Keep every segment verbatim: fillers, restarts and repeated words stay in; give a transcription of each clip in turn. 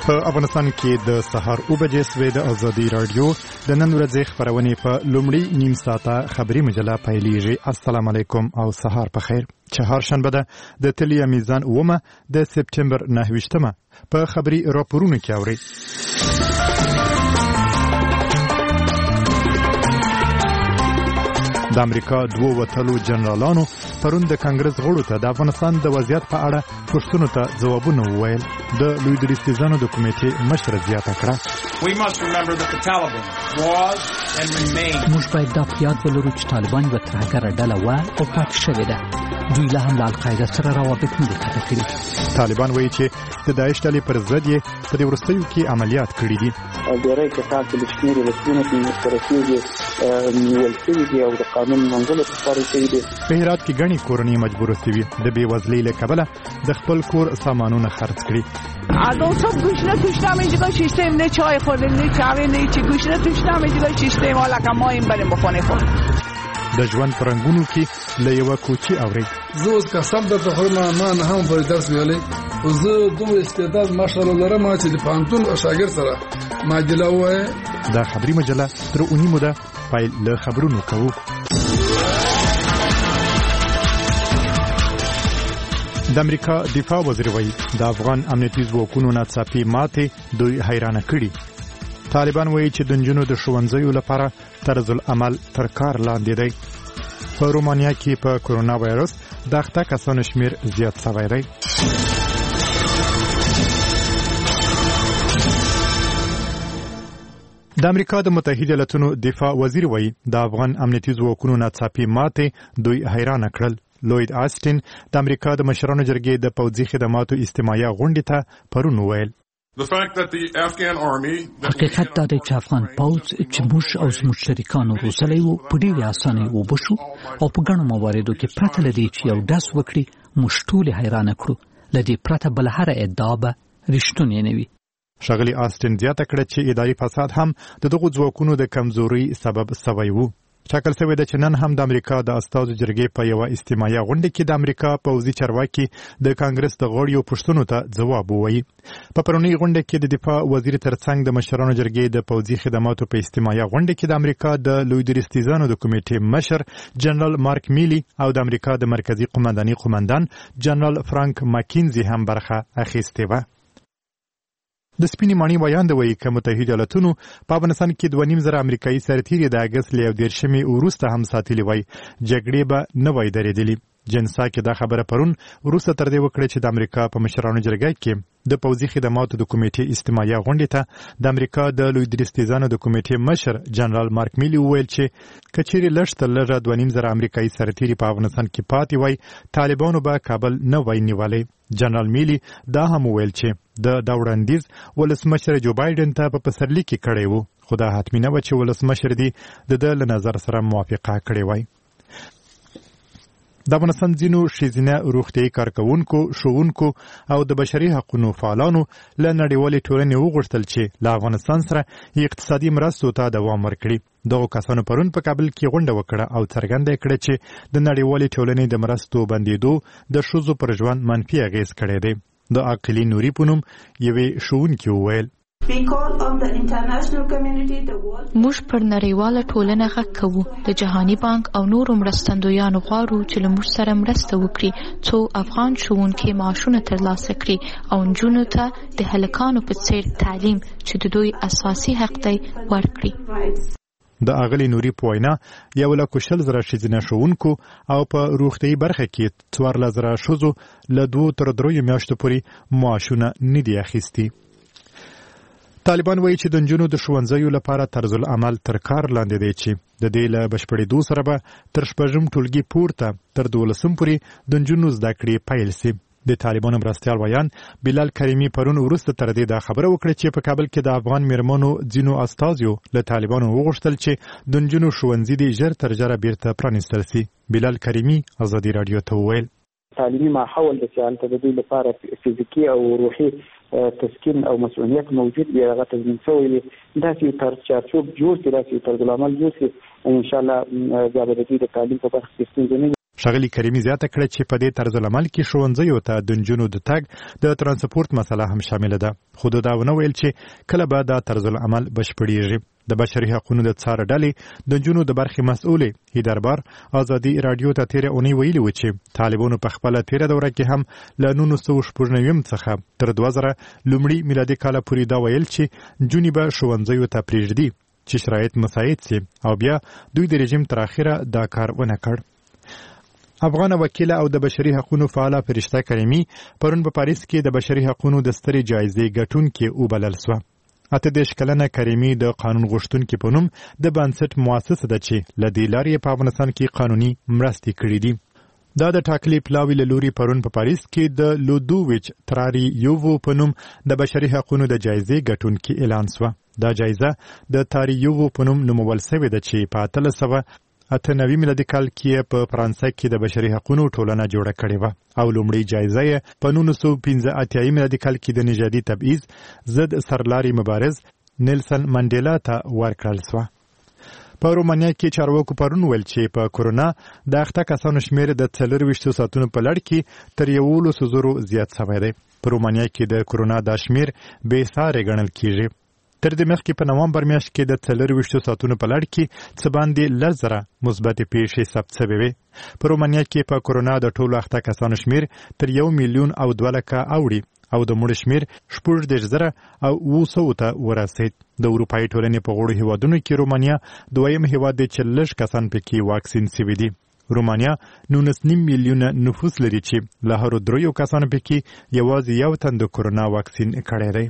په افغانستان کې د سهار اوه بجې سوې د ازادي رادیو د نن ورځې خبرونه په لومړی نیم ساعته خبري مجله پیلېږي. السلام علیکم او سهار په خیر. چهارشنبه ده د تلیا میزان اومه د سپتمبر نهه ویشتمه په خبري راپورونو کې اوري. د امریکا دوه وتلو جنرالانو پرون د کانګرس غړو ته د افغانستان د وضعیت په اړه پوښتنو ته ځوابونه وویل. د لوی درستیزانو د کمیټې مشر زیاته کړه موږ باید دا په یاد ولرو چې طالبان یوه ترهګره ډله وه او پاتې شوې ده. دوی لا هم له القاعده سره روابط نه دي قطع کړي. طالبان وایي چې د داعش ډلې پر ضد یې په دې وروستیو کې عملیات کړي دي. ډېری کسان چې له شمېرې رسمونو کې مسترسېږي نیول شوي دي او د قانون منګولو ته سپارل شوي دي. په هرات کې ګڼې کورنۍ مجبوره شوي د بېوزلۍ له کبله د خپل کور سامانونه خرڅ کړي. از اون صبح گوشت توشتم اینجا شیشتیم نه چای خوردیم نه چاوی نه چی گوشت توشتم اینجا شیشتیم حالا که ما این بریم بخونه خود. د ژوند پرنګونو کې له یوه کوچي اوري. زه اوس قسم درته خورم ما نه هم پر درس ویلی خو زه دومره استعداد ماشاءالله لرم چې د پوهنتون شاګرد سره معادله ووایه. دا خبري مجله تر اونۍ موده پیل له خبرونو کوو. د امریکا دفاع وزیر وایي د افغان امنیتي ځواکونو ناڅاپي ماتې دوی حیرانه کړي. طالبان وایي چې د نجونو د ښوونځیو لپاره طرز العمل تر کار لاندې دی. په رومانیا کې په کورونا وایرس د اخته کسانو شمېر زیات شوی دی. د امریکا د متحده ایالاتونو دفاع وزیر وایي د افغان امنیتي ځواکونو ناڅاپي ماتې دوی حیرانه کړل. لوید آسټین د امریکا د مشرانو جرګې د پوځي خدماتو اجتماعي غونډې ته پرون وویل حقیقت دا دی چې افغان پوځ چې موږ او زموږ شریکانو روزلی وو په ډېرې اسانۍ اوبه شو او په ګڼو مواردو کې پرته له دې چې یو ډز وکړي موږ ټولې حیرانه کړو. له دې پرته بله هره ادعا به رښتونې نه وي. ښاغلي آسټین زیاته کړه چې اداري فساد هم د دغو ځواکونو د کمزورۍ سبب سوی وو. ټاکل شوې ده چې نن هم د امریکا د استازو جرګې په یوه اجتماعي غونډه کې د امریکا پوځي چارواکي د کانګرس د غړیو پوښتنو ته ځواب ووایي. په پرونۍ غونډه کې د دفاع وزیر ترڅنګ د مشرانو جرګې د پوځي خدماتو په اجتماعي غونډه کې د امریکا د لوی درستیزانو د کمیټې مشر جنرال مارک میلی او د امریکا د مرکزي قومندانۍ قومندان جنرال فرانک ماکینزي هم برخه اخیستې وه. د سپینې ماڼۍ ویاند وایي که متحده ایالاتونو په افغانستان کې دوه نیم زره امریکایي سرتیري د اګست له یو دېرشمې وروسته هم ساتلي وای جګړې به نه وای درېدلي. جنسا کې دا خبره پرون وروسته تر دې وکړه چې د امریکا په مشرانو جرګه کې د پوځي خدماتو د کمیټې اجتماعي غونډې ته د امریکا د لوی درستیزانو د کمیټې مشر جنرال مارک میلی وویل چې که چیرې لږ تر لږه دوه نیم زره امریکایي سرتیري په افغانستان کې پاتې وای طالبانو به کابل نه وای نیولی. جنرال میلی دا هم وویل چې د دا وړاندیز ولسمشر جو بایډن ته په پسرلي کې کړی وو خو دا حتمي نه وه چې ولسمشر دې د ده له نظر سره موافقه کړې وای. د افغانستان ځینو ښځینه روغتیایي کارکوونکو ښوونکو او د بشري حقونو فعالانو له نړیوالې ټولنې وغوښتل چې له افغانستان سره اقتصادي مرستو ته دوام ورکړي. دغو کسانو پرون په کابل کې غونډه وکړه او څرګنده یې کړه چې د نړیوالې ټولنې د مرستو بندېدو د ښځو پر ژوند منفي اغېز کړی دی. د عاقلي نوري په نوم یوې ښوونکي وویل موږ پر نړیواله ټولنه غږ کوو. د جهاني بانک او نورو مرستندویانو غواړو چې له موږ سره مرسته وکړي څو افغان ښوونکي معاشونه ترلاسه کړي او نجونو ته د هلکانو په څیر تعلیم چې د دوی اساسي حق دی ورکړي. د اغلی نوري په وینا یو لکه شل زره ښځینه ښوونکو او په روغتیایي برخه کې څوارلس زره ښځو له دوو تر دریو میاشتو پورې معاشونه نه دي اخیستي. طالبان وایي چې د نجونو د ښوونځیو لپاره طرز العمل تر کار لاندې دی چې د دې له بشپړېدو سره به تر شپږم ټولګي پورته تر دولسم پورې د نجونو زده کړې پیل شي. د طالبانو مرستیال ویان بلال کریمي پرون وروسته تر دې دا خبره وکړه چې په کابل کې د افغان میرمنو ځینو استازیو له طالبانو وغوښتل چې د نجونو ښوونځي دې ژر تر ژره بیرته پرانیستل شي. بلال کریمي ازادي راډیو ته وویل تعلیمي ماحول د چې هلته د دوی لپاره فزیکي او روحي تسکین او مسؤلیت موجود وي هغه تضمین شوی وي. داسې تر چارچوب جوړ شي، داسې طرز العمل جوړ شي، انشاءالله بیا به د دوی د تعلیم په برخه کې ستونزې نه وي. ښاغلي کریمي زیاته کړه چې په دې طرز العمل کې ښوونځیو ته د نجونو د تګ د ترانسپورت مسله هم شامله ده، خو دا ونه ویل چې کله به دا طرز العمل بشپړیږي. د بشري حقوقو د څار ډلې د نجونو د برخې مسؤلې هیدربار ازادي رادیو ته تیره اونۍ ویلي و چې طالبانو په خپله تیره دوره کې هم له نولس سوه شپږ نوي څخه تر دوه زره لومړي میلادي کاله پورې دا ویل چې نجونې به ښوونځیو ته پرېږدي چې شرایط مساعد سي، او بیا دوی د رژیم تر اخره دا کار ونه کړ. افغان وکیله او د بشري حقوقو فعاله فرشته کریمي پرون په پاریس کې د بشري حقوقو د سترې جایزې ګټونکې وبلل سوه. اته دېرش کلنه کریمي د قانون غوښتونکي په نوم د بنسټ مؤسسه ده چې له دې لارې په افغانستان کې قانوني مرستې کړې دي. دا د ټاکلي پلاوي له لوري پرون په پاریس کې د لودویچ تراریوو په نوم د بشري حقوقو د جایزې ګټونکي اعلان سوه. دا جایزه د تاریوو په نوم نومول سوې ده چې په اتلس سوه اته نوي میلادي کال کې په فرانسه کې د بشري حقوقو ټولنه جوړه کړې وه، او لومړی جایزه یې په نولس سوه پنځه اتیا میلادي کال کې د نژادي تبعیض ضد سرلاري مبارز نیلسن منډیلا ته ورکړل سوه. په رومانیا کې چارواکو پرون ویل چې په کورونا د اخته کسانو شمېر د څلرویشتو ساعتونو په لړ کې تر یولسو زرو زیات شوی دی. په رومانیا کې د کورونا دا شمېر بې ساري ګڼل کېږي. تر دې مخکې په نومبر میاشت کې د څلرویشتو ساعتونو په لړ کې څه باندې لس زره مثبتې پیښې ثبت شوې وې. په رومانیا کې په کورونا د ټولو اخته کسانو شمېر تر یو میلیون او دوه لکه اوړي، او د مړو شمېر شپږ دېرش زره او اوه سوو ته ورسېد. د اروپایي ټولنې په غړو هیوادونو کې رومانیا دویم هیواد دی چې لږ کسان پکې واکسین شوي دي. رومانیا نولس نیم میلیونه نفوس لري چې له هرو دریو کسانو پکې یوازې یو تن د کورونا واکسین کړی دی.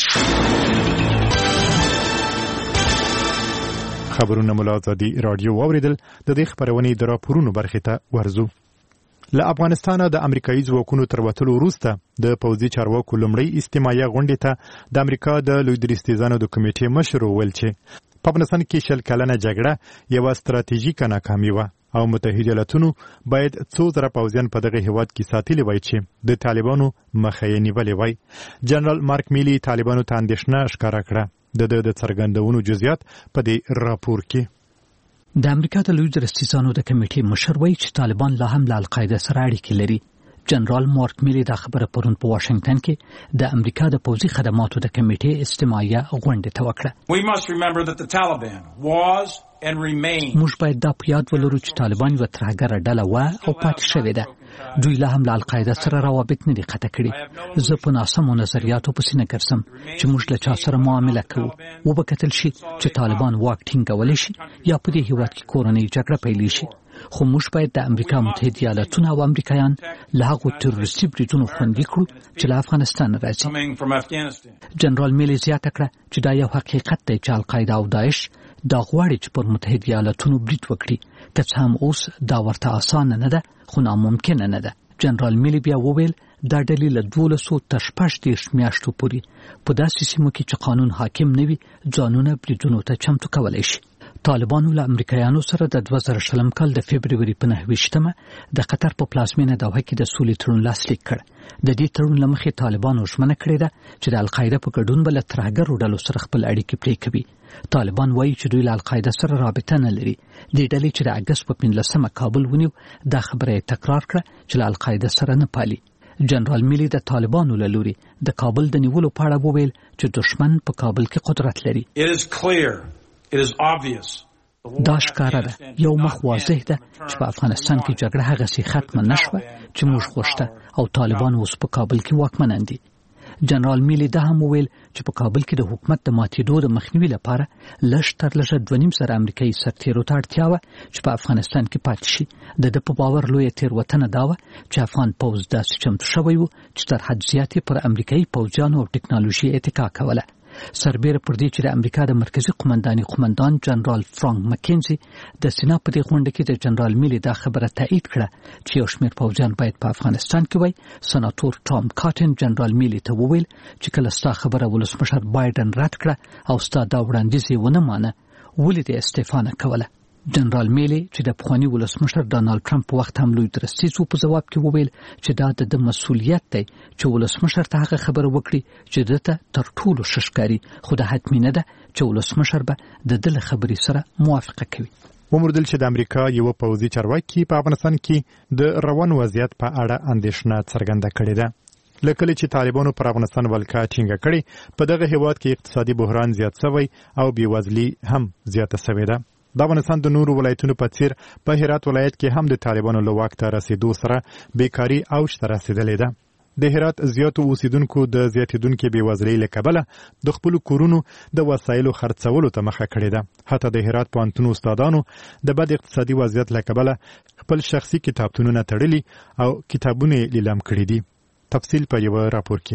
خبرونه مو له ازادي رادیو واوریدل. د دې خبرونې د راپورونو برخې ته ورځو. له افغانستانه د امریکایي ځواکونو تر وتلو وروسته د پوځي چارواکو لومړۍ استماعیه غونډې ته د امریکا د لوی درستیزانو د کمیټې مشر وویل چې په افغانستان کې شل کلنه جګړه یوه ستراتیژیکه ناکامي وه، او متحده ایالتونو باید څو زره پوځیان په دغه هیواد کې ساتلي وای چې د طالبانو مخه یې نیولې وای. جنرال مارک میلی طالبانو ته اندېښنه ښکاره کړه. د د څرګندونو جزئیات په دې راپور کې. د امریکا د لوی درستیزانو د کمیټې مشر وایي چې طالبان لا هم له القاعده سره اړیکې لري. جنرال مارک میلی دا خبره پرون په واشنگټن کې د امریکا د پوځي خدماتو د کمیټې استماعیه غونډې ته وکړه. موږ باید دا په یاد ولرو چې طالبان یوه ترهګره ډله وه او پاتې شوې ده. دوی لا هم له القاعده سره روابط نه دي قطع کړي. زه په ناسمو نظریاتو پسې نه ګرځم چې موږ له چا سره معامله کوو. وبکتل شي چې طالبان واک ټینګولی شي یا په دې هیواد کې کورنۍ جګړه پیلې شي، خو موږ باید د امریکا متحده ایالتونه او امریکایان له هغو تروریستي بریدونو خوندي کړو چې له افغانستان راځي. جنرال میلی زیاته کړه چې دا یو حقیقت دی چې القاعده او داعش دا غواړي چې پر متحده ایالتونو برید وکړي، که څه هم اوس دا ورته اسانه نه ده خو ناممکنه نه ده. جنرال میلی بیا وویل دا ډلې له دولسو تر شپږ دېرش میاشتو پورې په داسې سیمو کې چې قانون حاکم نه وي ځانونه بریدونو ته چمتو کولی شي. طالبانو له امریکایانو سره د دوه زره شلم کال د فبروري په نهه ویشتمه د قطر په پلازمینه دوحه کې د سولې تړون لاسلیک کړ. د دې تړون له مخې طالبانو ژمنه کړې ده چې د القاعده په ګډون به له ترهګرو ډلو سره خپل اړیکې پرې کوي. طالبان وایي چې دوی له القاعده سره رابطه نه لري. دې ډلې چې د اګست په پنځلسمه کابل ونیو دا خبره یې تکرار کړه چې له القاعده سره نه پالي. جنرال میلی د طالبانو له لوري د کابل د نیولو په اړه وویل چې دشمن په کابل کې قدرت لري. دا ښکاره ده، یو مخ واضح ده چې په افغانستان کې جګړه هغسې ختمه نه شوه چې موږ غوښته، او طالبان اوس په کابل کې واکمنان دي. جنرال میلی دا هم وویل چې په کابل کې د حکومت د ماتېدو د مخنیوي لپاره لږ تر لږه دوه نیم زره امریکایي سرتیرو ته اړتیا وه چې په افغانستان کې پاتې شي. د ده په باور لویه تېروتنه دا وه چې افغان پوځ داسې چمتو شوی و چې تر حد زیات یې پر امریکایي پوځیانو او ټکنالوژي اتکا کوله. سربیره پر دې چې د امریکا د مرکزی قومندانۍ قومندان جنرال فرانک مکینزي د سینا په دې غونډه کې د جنرال میلی دا خبره تایید کړه چې یو شمېر پوځیان باید په افغانستان کې وای. سناتور ټام کاټن جنرال میلی ته وویل چې کله ستا خبره ولسمشر بایدن رد کړه او ستا دا وړاندیز یې ونه مانه، ولې دې استعفا نه کوله؟ جنرال میلی چې د پخواني ولسمشر ډانالډ ټرمپ په وخت هم لوی درستیز و په ځواب کې وویل چې دا د مسؤلیت دی چې ولسمشر ته هغه خبره وکړي چې دته تر ټولو ښه ښکاري، خو دا حتمي نه ده چې ولسمشر به د ده له خبرې سره موافقه کوي. وموردل چې د امریکا یو پوځي چارواکي په افغانستان کې د روان وضعیت په اړه اندېښنه څرګنده کړې ده. لکه چې طالبانو پر افغانستان ولکه ټینګه کړې، په دغه هیواد کې اقتصادي بحران زیات شوی او بېوزلي هم زیاته شوې ده. د افغانستان د نورو ولایتونو په څیر په هرات ولایت کې هم د طالبانو له واک ته رسیدو سره بیکاري اوج ته رسیدلې ده. د هرات زیاتو اوسیدونکو د زیاتېدونکې بېوزلۍ له کبله د خپلو کورونو د وسایلو خرڅولو ته مخه کړې ده. حتی د هرات پوهنتون استادانو د بد اقتصادي وضعیت له کبله خپل شخصي کتابتونونه تړلي او کتابونه یې لیلام کړي دي. تفصیل په یو راپور کې.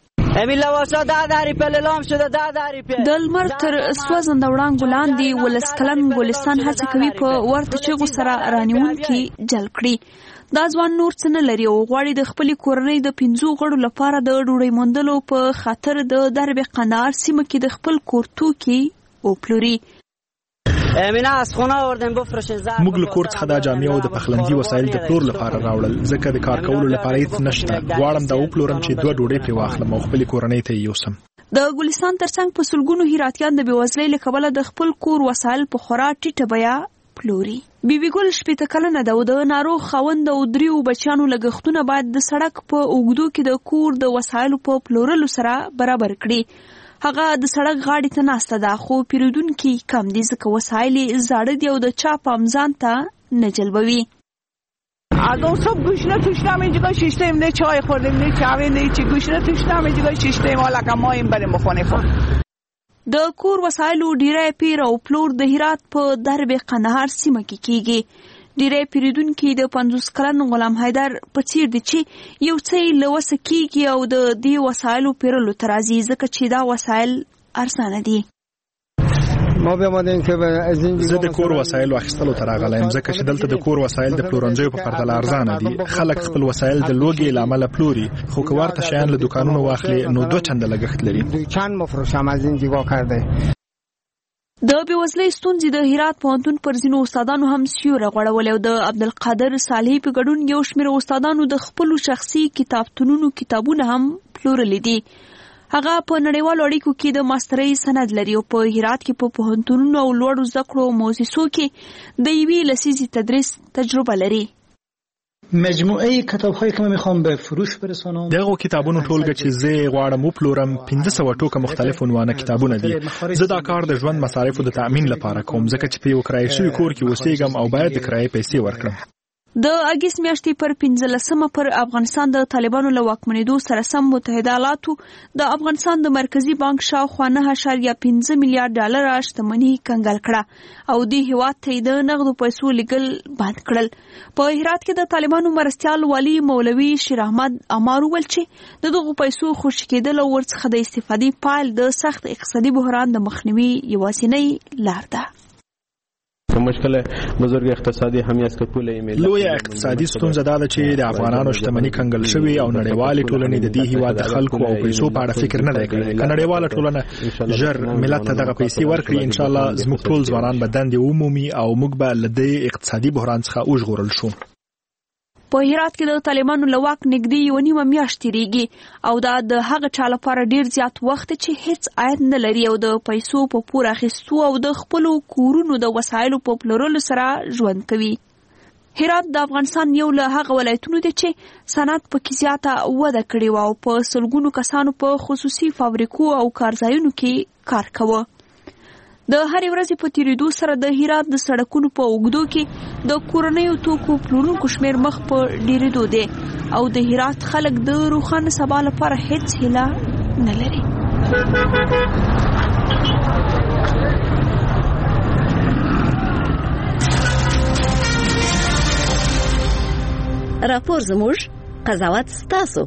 د لمر تر سوځنده وړانګو لاندې ولس کلن ګلستان هڅه کوي په ورته چغو سره رانیونکي جلب کړي. دا ځوان نور څه نه لري او غواړي د خپلې کورنۍ د پنځو غړو لپاره د ډوډۍ موندلو په خاطر د درب قندهار سیمه کې د خپل کور توکي وپلوري. موږ له کور څخه دا جامې او د پخلنځي وسایل د پلور لپاره راوړل، ځکه د کار کولو لپاره هیڅ نشته. غواړم دا وپلورم چې دوه ډوډۍ پرې واخلم او خپلې کورنۍ ته یې یوسم. د ګلستان ترڅنګ په سلګونو هراتیان د بېوزلۍ له کبله د خپل کور وسایل په خورا ټیټه بیه پلوري. بیبي ګل شپېته کلنه ده او د ناروغ خاوند او دریو بچیانو لګښتونه باید د سړک په اوږدو کې د کور د وسایلو په پلورلو سره برابر کړي. هغه د سړک غاړې ته ناسته ده، خو پیرودونکي کم دي ځکه وسایل یې زاړه دي او د چا پام ځان ته نه جلبوي. از اون صبح گوشنه توشنم اینجا شیشتیم نه چای خوردیم نه چاوی نه چی گوشنه توشنم اینجا شیشتیم حالا که ما این بریم بخونه خور. د کور وسایلو ډیری پیر او پلور د هرات په درب قندهار سیمه کې کیږي. ډیری پیرودونکي د پنځوس کلن غلام حیدر په څیر دي چې یو څه یې له وسه کیږي او د دې وسایلو پیرلو ته راځي ځکه چې دا وسایل ارزانه دي. زه د کور وسایلو اخیستلو ته راغلی یم ځکه چې دلته د کور وسایل د پلورنځیو په پرتله ارزانه دي. خلک خپل وسایل د لوږې له امله پلوري، خو که ورته شیان له دوکانونو واخلي نو دوه چنده لګښت لري. د بېوزلۍ ستونزې د هرات پوهنتون پر ځینو استادانو هم سیوری غوړولی او د عبدالقادر صالحي په ګډون یو شمېر استادانو د خپلو شخصي کتابتونونو کتابونه هم پلورلي دي. هغه په نړیوالو اړیکو کې د ماسترۍ سند لري او په هرات کې په پوهنتونونو او لوړو زده کړو مؤسسو کې د یوې لسیزې تدریس تجربه لري. مجموعه کتاب‌هایی که من می‌خوام به فروش برسونم دغه کتابونو ټولګه چې زه غواړم وپلورم پنځه سوه ټوکه مختلف عنوانه کتابونه دي. زه دا کار د ژوند مصارفو د تأمین لپاره کوم ځکه چې په یو کرایه شوي کور کې اوسېږم او باید د کرایې پیسې ورکړم. د اګست میاشتې پر پنځلسمه پر افغانستان د طالبانو له واکمنېدو سره سم متحده ایالاتو د افغانستان د مرکزی بانک شاوخوا نه اعشاریه پنځه میلیارډ ډالره شتمني کنګل کړه او دې هیواد ته د نغدو پیسو لیږل بند کړل. په هرات کې د طالبانو مرستیال والي مولوي شیر احمد امار وویل چې د دغو پیسو خوشي کېدل او ورڅخه د استفادې پایل د سخت اقتصادي بحران د مخنیوي یوازینۍ لار ده. مشکل بزرگ اقتصادي همی است که پول ایمیل لوی اقتصادي ستونزه دا ده چې د افغانانو شتمنۍ کنګل شوې او نړیوالې ټولنې د دې هیواد د خلکو او پیسو په اړه فکر نه دی کړی. که نړیواله ټولنه ژر ملت ته دغه پیسې ورکړي ان شاء الله زموږ ټول ځوانان به دندې ومومي او موږ به له دې اقتصادي بحران څخه وژغورل شو. په هرات کې د طالبانو له واک نږدې یوه نیمه میاشت تېرېږي او دا د هغه چا لپاره ډېر زیات وخت چې هیڅ عاید نه لري او د پیسو په پور اخیستو او د خپلو کورونو د وسایلو په پلورلو سره ژوند کوي. هرات د افغانستان یو له هغه ولایتونو دی چې صنعت پکې زیاته وده کړې وه او په سلګونو کسانو په خصوصي فابریکو او کارځایونو کې کار کوه. د هرې ورځې په تیریدو سره د هرات د سړکونو په اوږدو کې د کورنیو توکو پلورونکو شمېر مخ په ډېرېدو دی او د هرات خلک د روښانه سبا لپاره هیڅ هیله نه لري. راپور زموږ، قضاوت ستاسو.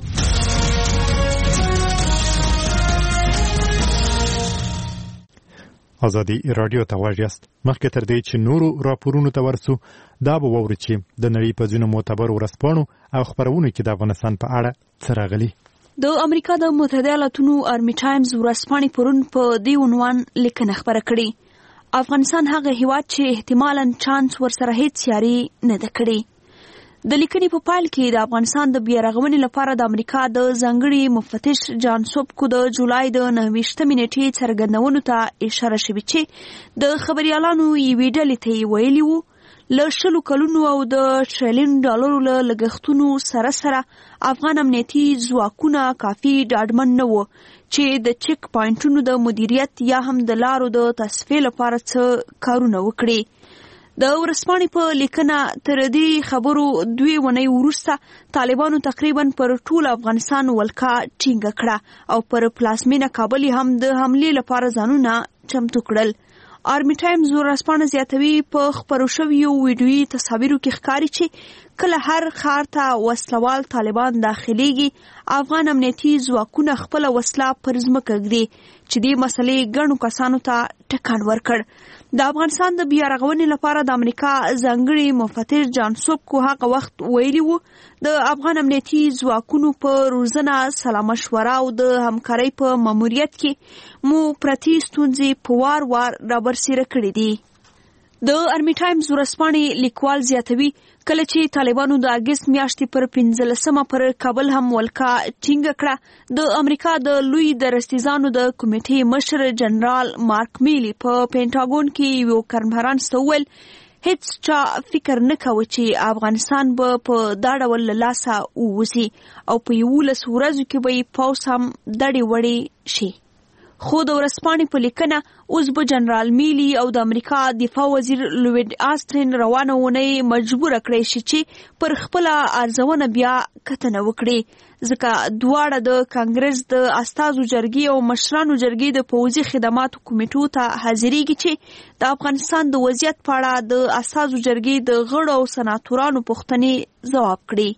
ازادي رادیو ته غواړئ مخکې تر دې چې نورو راپورونو ته ورسو دا به ووري چې د نړۍ په ځینو معتبر ورځپاڼو او خپرونو کې د افغانستان په اړه څه راغلي. د امریکا د متحده ایالاتونو آرمي ټایمز ورځپاڼې پرون په دې عنوان لیکنه خپره کړې: افغانستان هغه هیواد چې احتمالاً چانس ورسره هیڅ یاري نه ده کړې. د لیکنې په پایل کې د افغانستان د بیارغونې لپاره د امریکا د ځانګړي مفتش جان سوبکو د جولای د نهه ویشتمې نیټې څرګندونو ته اشاره شوې چې د خبریالانو یوې ډلې ته یې ویلي وو له شلو کلونو او د ټریلیون ډالرو له لګښتونو سره سره افغان امنیتي ځواکونه کافي ډاډمن نه وو چې د چک پاینټونو د مدیریت یا هم د لارو د تصفیې لپاره څه کارونه وکړي. د ورځپاڼې په لیکنه تر دې خبرو دوی ونې وروسته طالبانو تقریبا پر ټول افغانستان ولکه ټینګه کړه او پر پلازمینه کابل هم د حملې لپاره ځانونه چمتو کړل. آرمی ټایمز ورځپاڼه زیاتوي په خپرو شویو ویډیویي تصاویرو کې ښکاري چې کله هر ښار ته وسلوال طالبان داخليږي افغان امنیتي ځواکونه خپل وسله پر ځمکه ږدي چې دې مسلې ګڼو کسانو ته ټکان ورکړ. د افغانستان د بیارغونې لپاره د امریکا ځانګړي مفتش جان سوبکو هغه وخت ویلي وو د افغان امنیتي ځواکونو په روزنه سلا مشوره او د همکارۍ په ماموریت کې مو پرتې ستونزې په وار وار رابرسېره کړې دي. د آرمی ټایمز ورځپاڼې لیکوال زیاتوي کله چې طالبانو د اګست میاشتې پر پنځلسمه پر کابل هم ولکه ټینګه کړه د امریکا د لوی درستیزانو د کمیټې مشر جنرال مارک میلی په پینټاګون کې یو کنفرانس ته وویل هیڅ چا فکر نه کاوه چې افغانستان به په دا ډول له لاسه ووځي او په یولس ورځو کې به یې پوځ هم دړې وړې شي. خو د ورځپاڼې په لیکنه اوس به جنرال میلی او د امریکا دفاع وزیر لوید آستن روانه ونې مجبوره کړی شي چې پر خپله ارزونه بیا کتنه وکړي ځکه دواړه د کانګرس د استازو جرګې او مشرانو جرګې د پوځي خدماتو کمیټو ته حاضریږي چې د افغانستان د وضعیت په اړه د استازو جرګې د غړو او سناتورانو پوښتنې ځواب کړي.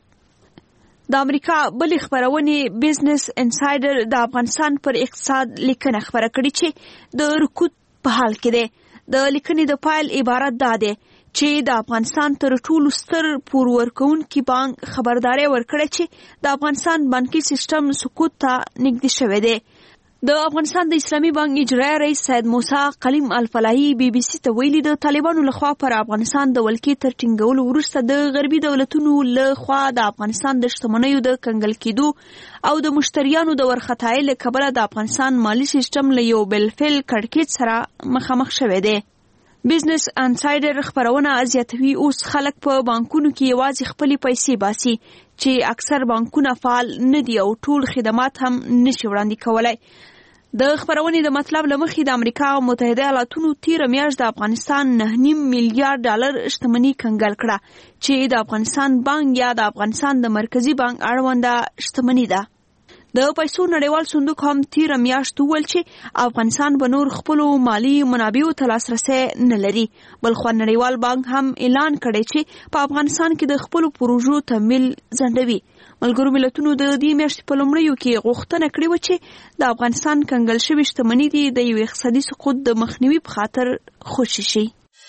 د امریکا بلې خبرونې بزنس انسایډر د افغانستان پر اقتصاد لیکنه خبره کړې چې د رکود په حال کې دی. د لیکنې د پایل عبارت دا دی چې د افغانستان تر ټولو ستر پور ورکوونکي بانک خبرداري ورکړه چې د افغانستان بانکي سیستم سقوط ته نږدې شوی دی. د افغانستان د اسلامي بانک اجرایي رئیس سید موسی قلیم الفلاحي بي بي سي ته ویلي د طالبانو لخوا پر افغانستان د ولکې تر ټینګولو وروسته د غربي دولتونو لخوا د افغانستان د شتمنیو د کنګل کېدو او د مشتریانو د ورختایۍ له کبله د افغانستان مالی سیستم له یو بالفعل کړکېچ سره مخامخ شوی دی. بزنس انسایډر خبرونه زیاتوي اوس خلک په بانکونو کې یوازې خپلې پیسې باسي چې اکثر بانکونه فعال نه دي او ټول خدمات هم نشي وړاندې کولای. د خبرونې د مطلب له مخې د امریکا متحده ایالاتونو تیره میاشت د افغانستان نه نیم میلیارډ ډالر شتمني کنګل کړه چې د افغانستان بانک یا د افغانستان د مرکزی بانک اړونده شتمني ده. د پیسو نړیوال صندوق هم تیره میاشت وویل چې افغانستان به نور خپلو مالی منابعو ته لاسرسی نه لري. بلخو نړیوال بانک هم اعلان کړی چې په افغانستان کې د خپلو پروژو تمویل ځنډوي. ملګرو ملتونو د دې میاشتې په لومړیو کې غوښتنه کړې وه چې د افغانستان کنګل شوي شتمني دي د یو اقتصادي سقوط د مخنیوي په خاطر خوشي شي.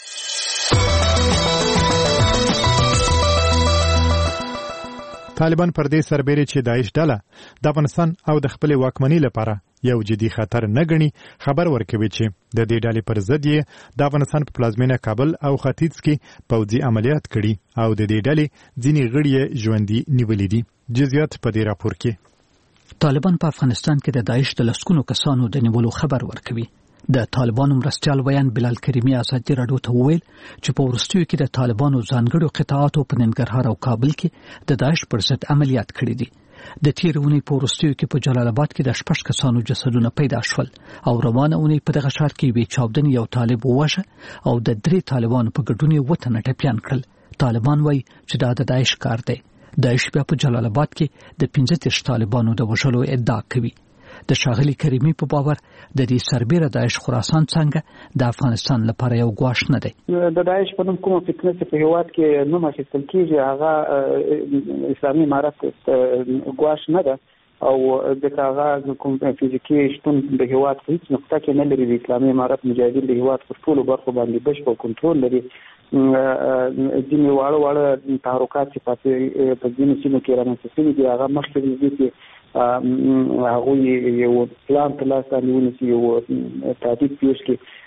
طالبان پر دې سربېره چې داعش ډله د افغانستان او د خپلې واکمنۍ لپاره یو جدي خطر نه ګڼي خبر ورکوي چې د دې ډلې پر ضد یې د افغانستان په پلازمینه کابل او ختیځ کې پوځي عملیات کړي او د دې ډلې ځینې غړي یې ژوندي نیولي دي. جزئیات په دې راپور کې. طالبان په افغانستان کې د داعش د لسګونو کسانو د نیولو خبر ورکوي. د طالبانو مرستیال ویان بلال کریمي ازادي راډیو ته وویل چې په وروستیو کې د طالبانو ځانګړو قطاعاتو په ننګرهار او کابل کې د داعش پر ضد عملیات کړي دي. د تیر اونۍ په وروستیو کې په جلال آباد کې د شپږ کسانو جسدونه پیدا شول او روانه اونۍ په دغه ښار کې یوې چاودنې یو طالب ووژه او د درې طالبانو په ګډون یې اووه تنه ټپیان کړل. طالبان وایي چې دا د داعش کار دی. داعش بیا په جلال آباد کې د پنځه دېرش طالبانو د وژلو ادعا کوي. د ښاغلي کریمي په باور د دې سربېره داعش خراسان څنګه د افغانستان لپاره یو ګواښ نه دی. د داعش په نوم کومه فتنه چې په هېواد کې نوم اخیستل کېږي هغه اسلامي امارت ګواښ نه ده او ځکه هغه کوم فزیکي شتون د هېواد په هېڅ نقطه کې نه لري. د اسلامي امارت مجاهدین د هېواد پر ټولو برخو باندې بشپړ کنټرول لري. ځینې واړه واړه تحرکات چې په ځینو سیمو کې رامنځته شوي دي هغه مخکې دي چې هغوی یو پلان په لاس باندې ونیسي یو تهدید پیش کړي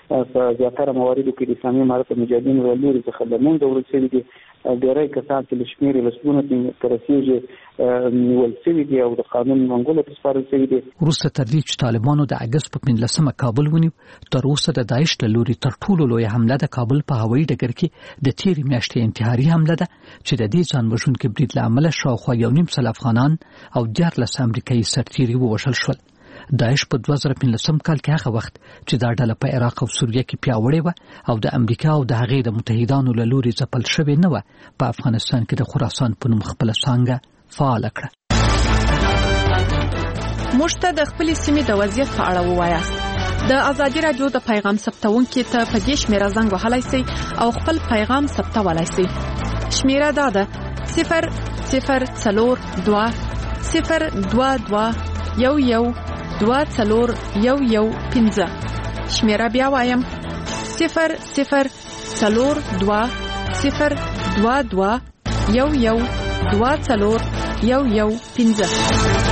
په زیاتره مواردو کې د اسلامي امارت مجاهدینو له لوري څخه د منځه وړل شوي دي. ډېری کسان چې له شمېرې لسګونو ته رسېږي نیول شوي دي او د قانون منګولو ته سپارل شوي دي. وروسته تر دې چې طالبانو د اګست په پنځلسمه کابل ونیو، تر اوسه د داعش له لوري تر ټولو لویه حمله د کابل په هوایي ډګر کې د تېرې میاشتې انتحاري حمله ده چې د دې ځان وژونکي برید له امله شاوخوا یو نیم سل افغانان او دیارلس امریکایي سرتیري ووژل شول. داعش په دوه زره پنځلسم کال کې هغه وخت چې دا ډله په عراق او سوریه کې پیاوړې وه او د امریکا او د هغې د متحدانو له لوري ځپل شوې نه وه، په افغانستان کې د خراسان په نوم خپله څانګه فعاله کړه. موږ ته د خپلې سیمې د وضعیت په اړه ووایاست. د ازادي راډیو د پیغام ثبتونکي ته په دې شمیره زنګ وهلی سئ او خپل پیغام ثبتولی سئ. شمیره دا ده صفر صفر څلور دوه صفر دوه دوه یو یو دوه څلور یو یو پنځه. شمیره بیا وایم صفر صفر څلور دوه صفر دوه دوه یو یو دوه څلور یو یو پنځه.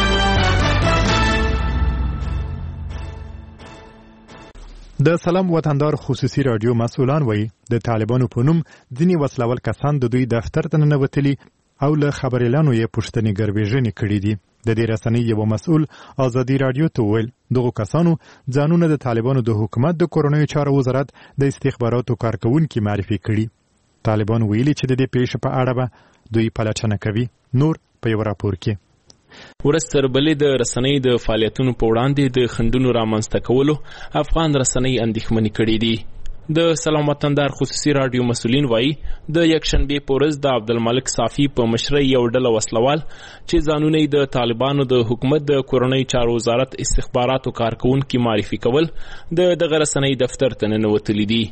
د سلام وطندار خصوصي رادیو مسؤلان وایي د طالبانو په نوم ځینې وسلول کسان د دوی دفتر ته ننوتلي او له خبريالانو یې پوښتنې ګربېژنې کړې دي. د دې رسنۍ یو مسؤل ازادي رادیو ته ویل دغه کسانو ځانونه د طالبانو د حکومت د کورنیو چارو وزارت د استخباراتو کارکونکي معرفي کړي. طالبان ویلي چې د دې پیښې په اړه به دوی پلټنه کوي. نور په یو راپور کې ورستر بلې د رسنۍ د فعالیتونو په وړاندې د خندونو رامنځته کولو افغان رسنۍ اندېښمنې کړې دي. د سلام وطندار خصوصي رادیو مسؤلین وایي د یکشنبې په ورځ د عبدالملک صافي په مشرۍ یو ډله وسلوال چې ځانونه یې د طالبانو د حکومت د کورنۍ چارو وزارت استخباراتو کارکونکي معرفي کول د دغه رسنۍ دفتر ته ننوتلي دي.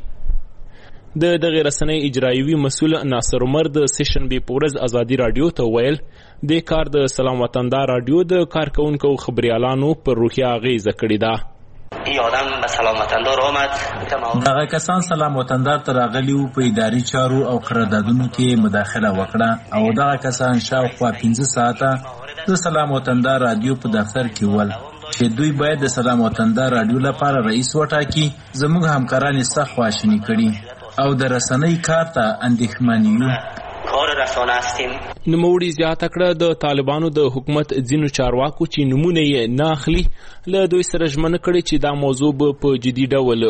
د دغه رسنۍ اجرایوي مسؤل ناصر عمر د سشنبې په ورځ ازادي رادیو ته ویل د کار د سلام وطندار رادیو د کارکونکو خبريالانو پر روحیه اغیزه کړې ده. ای آدم به سلام وطندار آمد. دغه کسان سلام وطندار ته راغلي وو، په اداري چارو او قراردادونو کې مداخله وکړه او دغه کسان شاوخوا پنځه ساعته د سلام وطندار رادیو په دفتر کې ول چې دوی باید د سلام وطندار رادیو لپاره رئیس وټاکي. زموږ همکاران یې سخت خواشیني کړي او د رسنۍ کار ته اندېښمن یو. کار رسانه هستیم. نوموړي زیاته کړه د طالبانو د حکومت ځینو چارواکو چې نمونه یې نه اخلي له دوی سره ژمنه کړې چې دا موضوع به په جدي ډول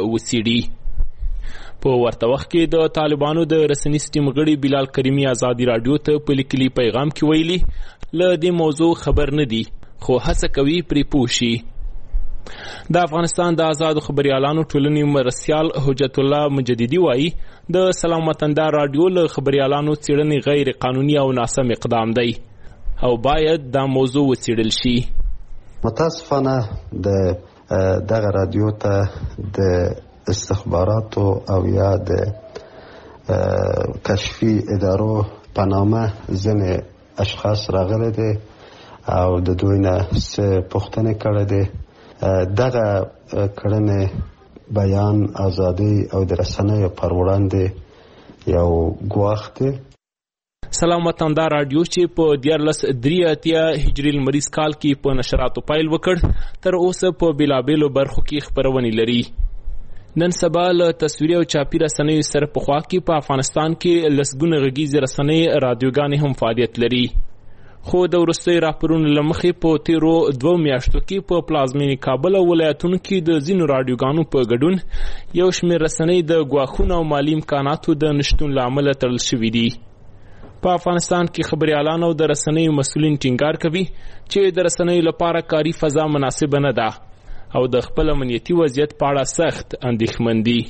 وڅېړي. په ورته وخت کې د طالبانو د رسنیز ټیم غړي بلال کریمي ازادي رادیو ته په لیکلي پیغام کې ویلي له دې موضوع خبر نه دي خو هڅه کوي پرې پوه شي. د افغانستان د آزادو خبريالانو ټولنې مرسیال حجت الله مجددي وایي د سلام وطندار رادیو له خبريالانو څېړنې غیر قانوني او ناسم اقدام دی او باید دا موضوع وڅېړل شي. متاسفانه د دغه رادیو ته د استخباراتو او یا د کشفي ادارو په نامه ځینې اشخاص راغلي دي او د دوی نه څه پوښتنې کړې دي. دغه کړنې بیان ازادي او د رسنیو پر وړاندې یو ګواښ دی. سلام وطندار رادیو چې په دیارلس درې اتیا هجري لمریز کال کې په نشراتو پیل وکړ تر اوسه په بېلابېلو برخو کې خپرونې لري. نن سبا له تصویري او چاپي رسنیو سره پخوا کې په افغانستان کې لسګونه غږیزې رسنۍ رادیوګانې هم فعالیت لري. خو د وروستیو راپورونو له مخې په تیرو دوو میاشتو کې په پلازمینې کابل او ولایتونو کې د ځینو راډیوګانو په ګډون یو شمېر رسنۍ د ګواښونو او مالي امکاناتو د نشتون له امله تړل شوي دي. په افغانستان کې خبريالان او د رسنیو مسؤلین ټینګار کوي چې د رسنیو لپاره کاري فضا مناسبه نه ده او د خپل امنیتي وضعیت په اړه سخت اندېښمن دي.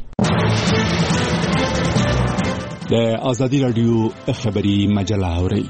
د ازادي رادیو خبري مجله اورئ.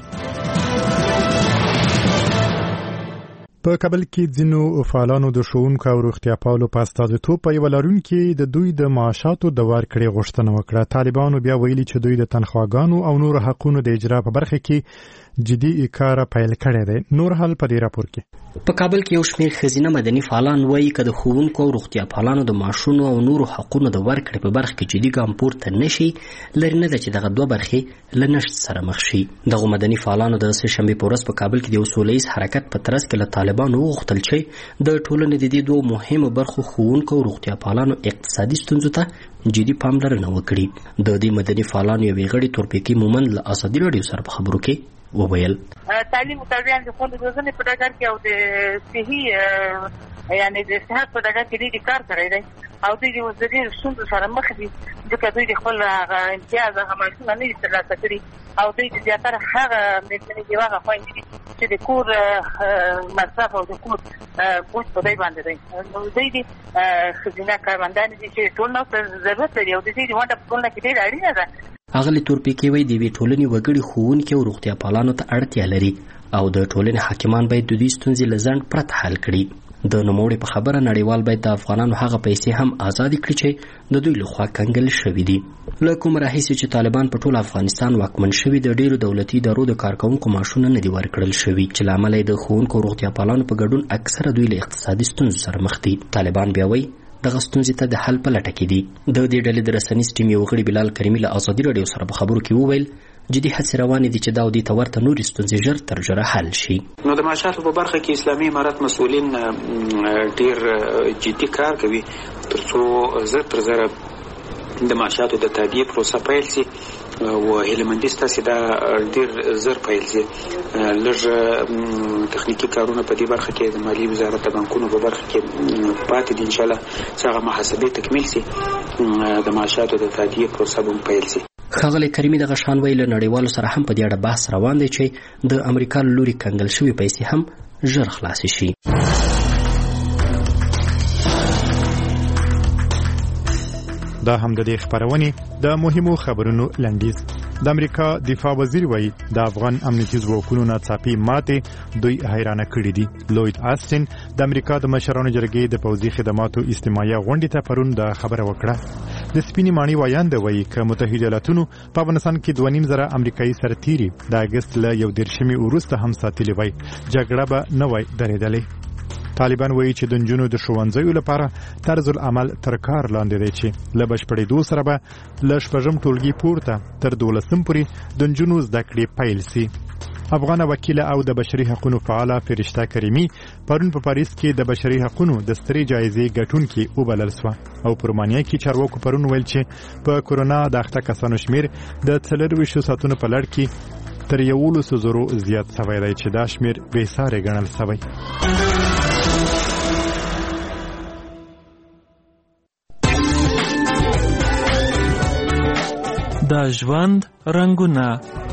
په کابل کې ځینو فعالانو د ښوونکو او روغتیا پالو په استازیتوب په یوه لرونکي د دوی د معاشاتو د ورکړې غوښتنه وکړه. طالبانو بیا ویلي چې دوی د تنخواګانو او نورو حقونو د اجرا په برخه کې جدي کار پیل کړی دی. نور حال په دې راپور کې په کابل کې یو شمېر ښځینه مدني فعالان وایي که د ښوونکو او روغتیا پالانو د معاشونو او نورو حقونو د ورکړې په برخه کې جدي ګام پورته نه شي، لرې نه ده چې دغه دوه برخې له نشت سره مخ شي. دغو مدني فعالانو د سهشنبې په ورځ په کابل کې د یو سوله ییز حرکت په ترڅ کې له طالبانو طالبانو وغوښتل چې د ټولنې د دې دوو مهمو برخو ښوونکو او روغتیا پالانو اقتصادي ستونزو ته جدي پاملرنه وکړي. د دې مدني فعالانو یوې غړي تورپیکي مومند له ازادي راډیو سره په خبرو کې وویل تعلیم او تربیه د خپل روزنې په ډګر کې او د صحي یعنی د صحت په ډګر کې ډېر کار کړی دی او دوی د وزیر ستونزو سره مخ دي ځکه دوی د خپل امتیاز هغه معاشونه نه دي ترلاسه کړي او دوی د زیاتره هغه مېرمنې دي هغه خویندې دي چې د کور مصرف او د کور بوج په دوی باندې دی. نو دوی د ښځینه کارمندانې دي چې ټولنه ته ضرورت لري او د دوی د ونډه په ټولنه کې ډېره اړینه ده. اغلې تورپیکي وایي د یوې ټولنې وګړي ښوونکي او روغتیا پالانو ته اړتیا لري او د ټولنې حاکمان باید د دوی ستونزې له ځنډ پرته حل کړي. د نوموړي په خبره نړیوال باید د افغانانو هغه پیسې هم آزادې کړي چې د دوی لخوا کنګل شوي دي. له کوم راهیسې چې طالبان په ټول افغانستان واکمن شوي د ډیرو دولتي ادارو د کارکوونکو معاشونه نه دي ورکړل شوي چې له امله یې د ښوونکو او روغتیا پالانو په ګډون اکثره دوی له اقتصادي ستونزو سره مخ دي. طالبان بیا وایي دغه ستونزې ته د حل په لټه کې دي. د دې ډلې د رسنیز ټیم یو غړي بلال کریمي له ازادي راډیو سره په خبرو کې وویل جدي هڅې روانې دي چې دا دې ته ورته نورې ستونزې ژر تر ژره حل شي. نو د معاشاتو په برخه کې اسلامي امارت مسؤلین ډېر جدي کار کوي ترڅو زر تر زره د معاشاتو د تادیې پروسه پیل شي او هیلمندي ستاسې دا ډېر زر پیل شي. لږ تخنیکي کارونه په دې برخه کې د مالي وزارت د بانکونو په برخه کې پاتې دي. انشاءالله چې هغه محاسبې تکمیل شي د معاشاتو د تادیې پروسه به پیل شي. ښاغلی کریمي دغه شان ویل له نړیوالو سره هم په دې اړه بحث روان دی چې د امریکا له لوري کنګل شوي پیسې هم ژر خلاصې شي. دا هم د دې خبرونې د مهمو خبرونو لنډیز. د امریکا دفاع وزیر وایي د افغان امنیتي ځواکونو ناڅاپي ماتې دوی حیرانه کړي دي. لوید آسټن د امریکا د مشرانو جرګې د پوځي خدماتو اجتماعي غونډې ته پرون د خبره وکړه. د سپینې ماڼۍ وایانده وایي که متحده ایالاتونو په افغانستان کې دوه نیم زره امریکایي سرتیري د اګست له یو دېرشمې وروسته هم ساتلي وای جګړه به نه وای درېدلې. طالبان وایي چې د نجونو د ښوونځیو لپاره طرز العمل تر کار لاندې دی چې له بشپړېدو سره به له شپږم ټولګي پورته تر دولسم پورې د نجونو زده کړې پیل سي. افغانه وکیله او د بشري حقوقو فعاله فرشته کریمي پرون په پاریس کې د بشري حقوقو د سترې جایزې ګټونکي وبلل شوه او په رومانیا کې چارواکو پرون ویل چې په کورونا د اخته کسانو شمیر د څلرویشتو ساعتونو په لړ کې تر یولسو زرو زیات شوی دی چې دا شمیر بېسارې ګڼل شوی. د ژوند رنګونه.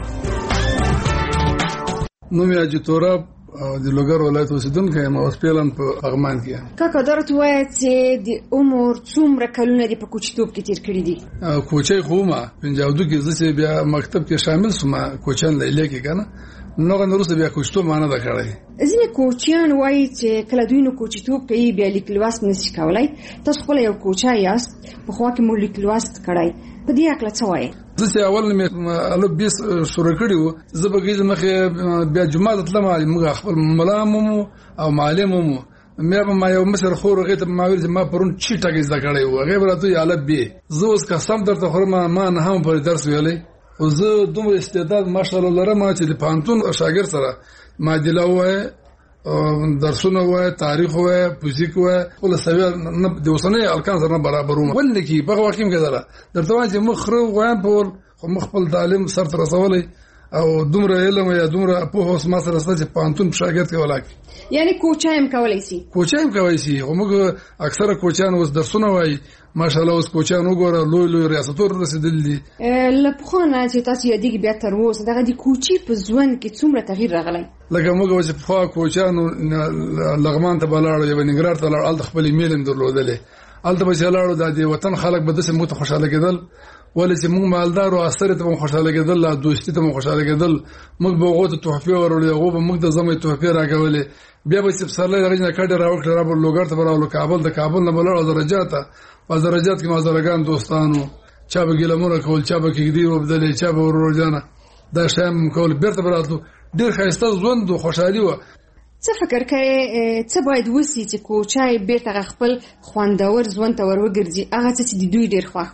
نوم یې حاجي توراب او د لوګر ولایت اوسیدونکی یم او سپیلم په پغمان کې یم. کاکا دا راته ووایه چې د عمر څومره کلونه دې په کوچیتوب کې تېر کړي دي؟ کوچی خو ومه پنځه او دوه کې زه چې بیا مکتب کې شامل شوم کوچیان لیلیه کې که نه نو هغه نه وروسته بیا کوچیتوب ما نه ده کړی. ځینې کوچیان وایي چې کله دوی نو کوچیتوب کوي بیا لیک لوست نشي کولی. تاسو خپله یو کوچی یاست پخوا کې مو لیک لوست کړی په دې هکله څه وایې؟ زه چې اول مې الف بیس شروع کړي وو زه به ګیز مخې بیا جمعه ته تلم موږ خپل ملا مو او معلم مو مې به ما یو مشر خور هغې ته ما ویل چې ما پرون چی ټکې زده کړی وو هغې به راته وایي الف بي. زه اوس قسم درته خورم ما نه هم پورې درس ویلی او زه دومره استعداد ماشاءالله لرم چې د پوهنتون شاګرد سره معادله ووایه درسونه وای تاریخ وای فزیک وای ول سوي د اوسنۍ الکان سره برابر وو ولې کی په واقع کې کېدله درته وایي چې مخ رو وایم په خو مخبل تعلیم سر تر رسولې او دومره علم یا دومره په اوس ما سره ستاسو پانتون شاګرد کې ولاکي یعنی کوچایم کولای شي کوچایم کولای شي خو موږ اکثره کوچان اوس درسونه وای ماشاءالله اوس کوچان وګوره لوی لوی ریاستور رسیدل دي. لپخونه چې تاسو یادګي بیا تر اوسه دغه د کوچی په ځوان کې څومره تغییر راغلی؟ لکه موږ چې په کوچانو لغمان ته بلاړو یا ننګرهار ته لاړو الته خپل ایمیل هم درلودلې الته به لاړو د وطن خلک به دسه مو ته خوشاله کېدل ولې چې موږ مالدار او اثر ته خوشاله کېدل لا دوستي ته خوشاله کېدل موږ به غوته تحفه ورولې غو به موږ د زمې تحفه راغولې بیا به چې پسرله راځي کډه راوړل را لوګر ته راول کابل د کابل نه بلل درجات په درجات کې مازرګان دوستانو چا به ګلمونه کول چا به کېدی وبدلې چا به ورورجانه دا شام کول بیرته براتلو ډیر خیسته ژوند او خوشحالي و. څه فکر کوي څه باید وسی چې کوچای بیرته خپل خواندور ژوند ته وروګرځي هغه چې د دوی ډیر خوښ و؟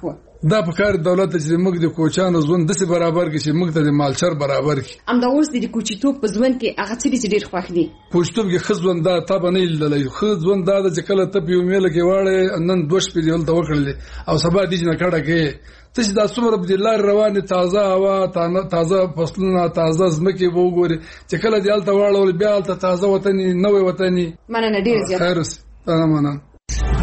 دا په کار دولت چې موږ د کوچانو ژوند دسه برابر کړي چې موږ ته د مالچر برابر کړي. ام دا اوس د کوچیتوب په ژوند کې هغه څه ډیر خوښ دي. کوچیتوب کې خزوند دا تا باندې للی خزوند دا چې کله ته په میل کې واړې نن دوش په دیول ته وکړلې او سبا دې نه کړه کې ته چې دا څومره په لار روانه تازه هوا تازه فصلونه تازه زمکه وګوري چې کله دیال ته واړول بیا ته تازه وطني نوې وطني مننه ډیر زیات خیر مننه.